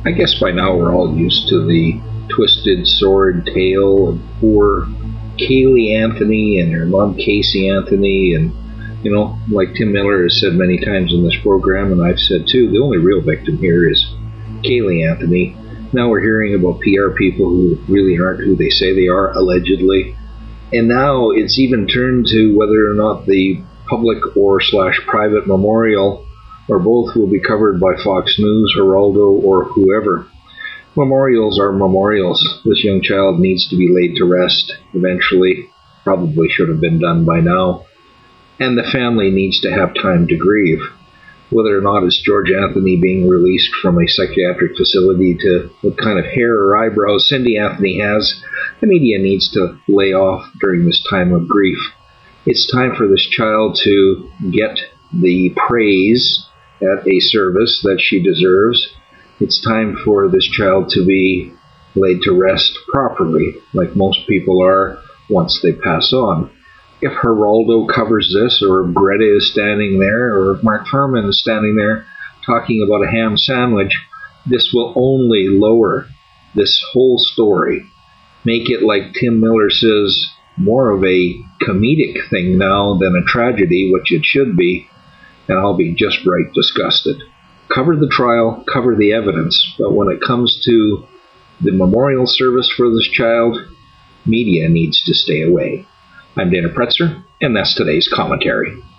I guess by now we're all used to the twisted sword tale of poor Kaylee Anthony and her mom Casey Anthony, and like Tim Miller has said many times in this program, and I've said too, the only real victim here is Kaylee Anthony. Now we're hearing about PR people who really aren't who they say they are, allegedly. And now it's even turned to whether or not the public or / private memorial or both will be covered by Fox News, Geraldo, or whoever. Memorials are memorials. This young child needs to be laid to rest eventually. Probably should have been done by now. And the family needs to have time to grieve. Whether or not it's George Anthony being released from a psychiatric facility to what kind of hair or eyebrows Cindy Anthony has, the media needs to lay off during this time of grief. It's time for this child to get the praise at a service that she deserves. It's time for this child to be laid to rest properly, like most people are once they pass on. If Geraldo covers this, or if Greta is standing there, or if Mark Fuhrman is standing there talking about a ham sandwich, this will only lower this whole story. Make it, like Tim Miller says, more of a comedic thing now than a tragedy, which it should be, and I'll be just right disgusted. Cover the trial, cover the evidence, but when it comes to the memorial service for this child, media needs to stay away. I'm Dana Pretzer, and that's today's commentary.